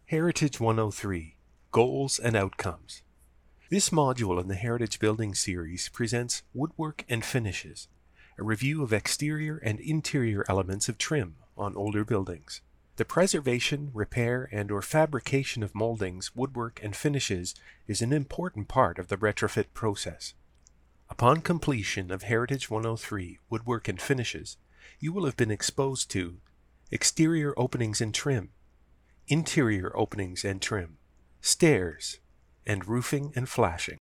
Heritage 103 Goals and Outcomes. This module in the Heritage Building series presents Woodwork and Finishes, a review of exterior and interior elements of trim on older buildings. The preservation, repair, and/or fabrication of moldings, woodwork, and finishes is an important part of the retrofit process. Upon completion of Heritage 103 Woodwork and Finishes, you will have been exposed to exterior openings and trim, interior openings and trim, stairs, and roofing and flashing.